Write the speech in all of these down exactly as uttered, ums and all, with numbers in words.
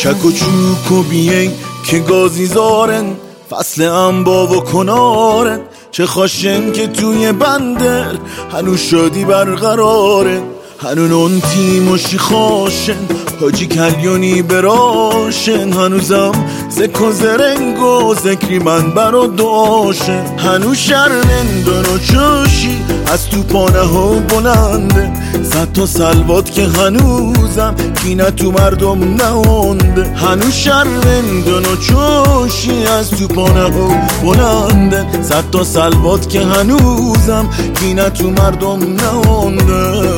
چک و چوک و بیین که گازی زارن، فصل انبا و کنارن. چه خوشن که توی بندر هنو شادی برقرارن، هنو نون تیموشی خواشن، حاجی کلیونی براشن. هنوزم زکو زرنگ و ذکری من برا داشن. هنو شرمندن و چوشی از تو پانه ها بلنده، صد تا سلوات که هنوزم کینه تو مردم نهونده. هنو شرمندن و چوشی از تو پانه ها بلنده، صد تا سلوات که هنوزم کینه تو مردم نهونده.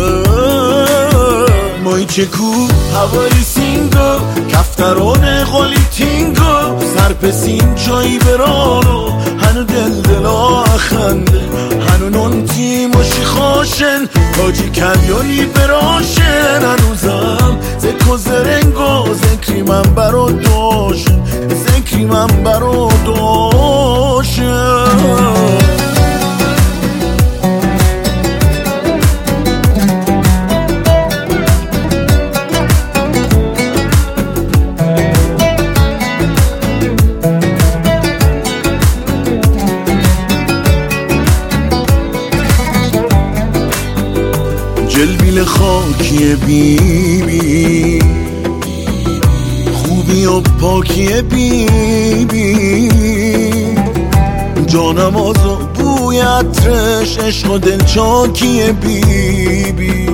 مای چکو هوای سینگو کفتران قولی تینگو، سرپسین چایی برانو هنو دل دلا خنده. هنو نون تیموشی خواشن، حاجی کلیونی براشن. هنوزم زکو زرنگو ذکری من برا داشن، ذکری من برا داشن. جلبیل خاکی بی بی، خوبی و پاکی بی بی، جانم آزو بوی عطرش، عشق و دلچاکی بی بی.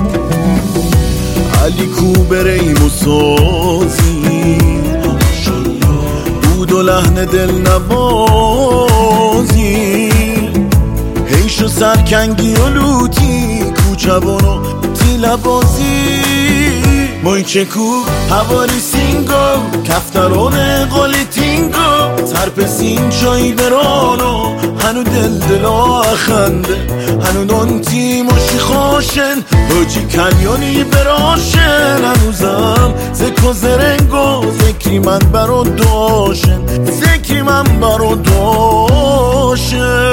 علی کوبریم و سازی بود و لحن دل نوازی، هیش و سرکنگی و لوتی کوچبونو تیل بازی. مای چکو هواری سینگو کفتران قولی تینگو، سرپسین چایی برانو هنو دل دلا خنده. هنو نون تیموشی خواشن، حاجی کلیونی براشن. هنوزم زکو زرنگو ذکری من برا داشن، ذکری من برا داشن.